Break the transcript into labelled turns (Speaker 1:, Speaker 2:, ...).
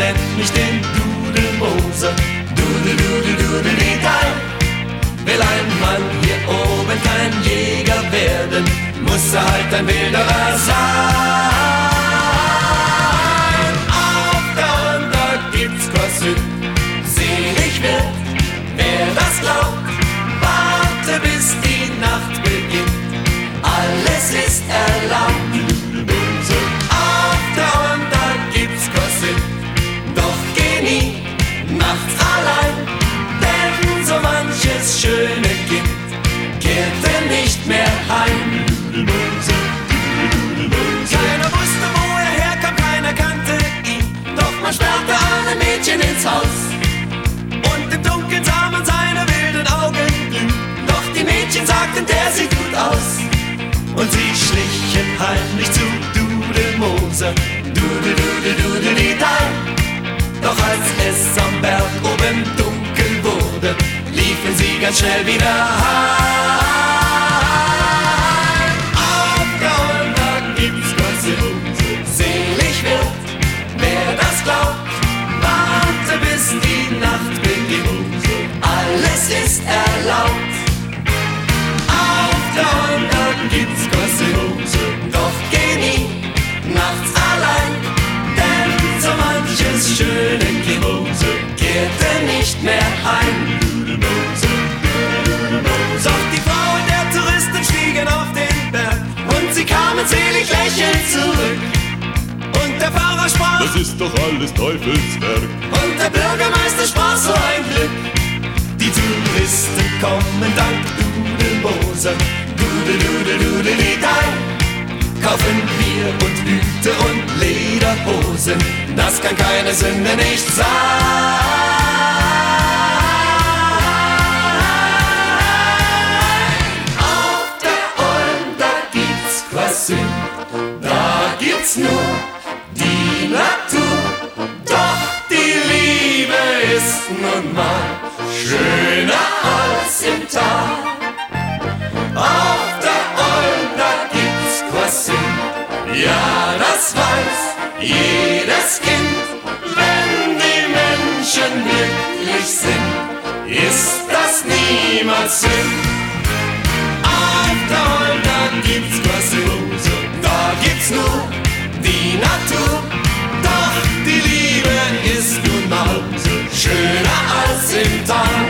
Speaker 1: nenn mich den Dudelmoser. Dudeldei. Will ein Mann hier oben kein Jäger werden, muss er halt ein Wilderer sein. Auf der Honda gibt's Kostüm, selig wird, wer das glaubt. Warte bis die Nacht beginnt, alles ist erlaubt. Auf der Honda gibt's Kostüm, doch geh nie nachts allein, denn so manches schöne Kind kehrte nicht mehr heim. Keiner wusste, wo er herkam, keiner kannte ihn, doch man sperrte alle Mädchen ins Haus. Und im Dunkeln sah man seine wilden Augen glühen, doch die Mädchen sagten, der sieht gut aus. Und sie schlichen heimlich zu Dudelmoser, Dudeldei. Doch als es am Berg oben dunkel wurde, liefen sie ganz schnell wieder heim. Auf der Honda gibt's Kostüm, selig wird, wer das glaubt. Warte bis die Nacht beginnt, alles ist erlaubt. Auf der Honda gibt's Kostüm, doch geh nie nachts allein, denn so manches schöne Kind kehrte nicht mehr heim. Doch die Frauen der Touristen stiegen auf den Berg und sie kamen selig lächelnd zurück. Und der Pfarrer sprach,
Speaker 2: das ist doch alles Teufelswerk.
Speaker 1: und der Bürgermeister sprach, so ein Glück. Die Touristen kommen dank Dudelmoser, Dudeldei. Kaufen Bier und Hüte und Lederhosen, das kann keine Sünde nicht sein. Auf der Honda gibt's Kostüm, da gibt's nur die Natur. Doch die Liebe ist nun mal schöner als im Tal. Auf der Honda gibt's Kostüm, ja, das weiß jedes Kind. Wenn die Menschen glücklich sind, ist das niemals Sinn. Auf der Honda gibt's Kostüm, da gibt's nur die Natur. Doch die Liebe ist nun mal schöner als im Tal.